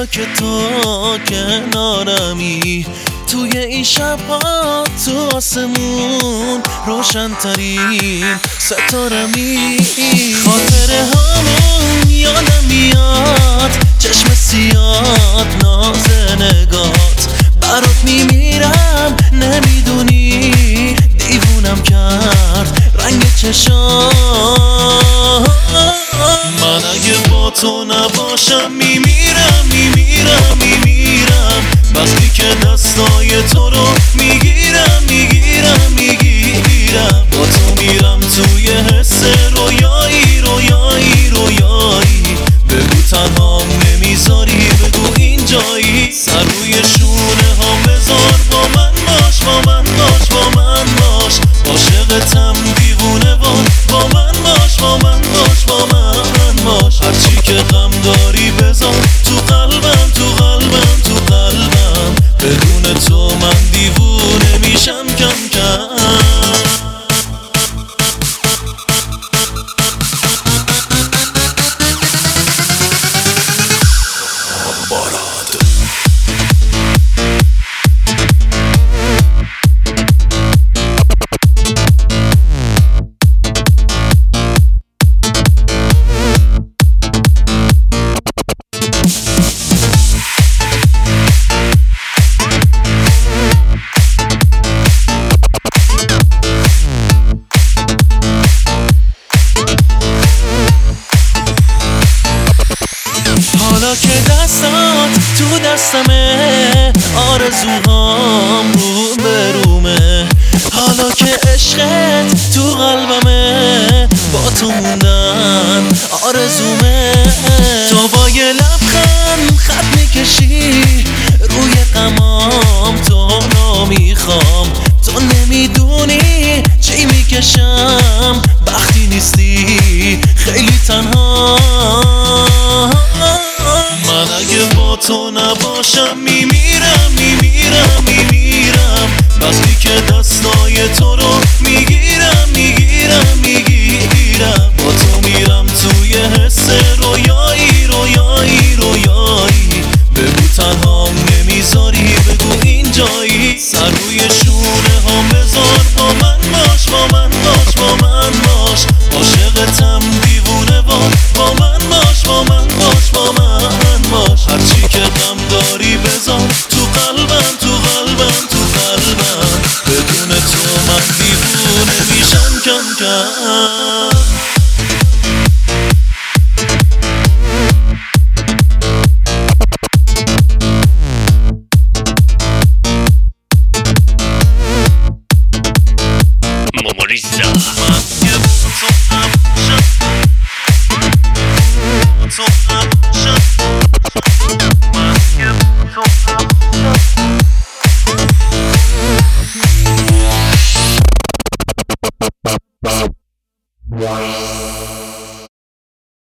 که تو کنارمی، توی این شب‌ها تو آسمون روشن ترین ستارمی. خاطره هامون یادم میاد، چشم سیاد ناز نگات، برات میمیرم نمیدونی، دیوونم کرد رنگ چشام. من اگه با تو نباشم میمیرم میمیرم میمیرم، وقتی که دستای تو رو میگیرم میگیرم میگیرم، با تو میرم توی حس رویایی رویایی رویایی. بگو تنهام نمیذاری، بگو اینجایی، سر روی شونه هم بذار، با من باش با من باش با من باش، عاشقتم دیوونه وار، با من باش با من باش با من باش. هرچی که غم داری بذار تو قلبم تو قلبم تو قلبم، بدون تو من دیوونه میشم کم کم. حالا که دستات تو دستمه، آرزوهام رو به رومه، حالا که عشقت تو قلبمه، با تو موندن آرزومه. تو با یه لبخند خط میکشی روی غمام، تو نمیخوام، تو نمیدونی چی میکشم وقتی نیستی خیلی تنها. من اگه با تو نباشم میمیرم میمیرم میمیرم، وقتی که دستای تو رو میگیرم میگیرم میگیرم، با تو میرم توی حس رویایی رویایی رویایی. بگو تنهام نمیذاری، بگو اینجایی، سر روی شونه هم بذار، با من باش با من باش با من باش، عاشقتم دیوونه وار، با من باش با من باش با من باش. هرچی که غم داری بذار تو قلبم تو قلبم تو قلبم، بدون تو من دیوونه میشم کم کم. Momorizza. من که با تو نباشم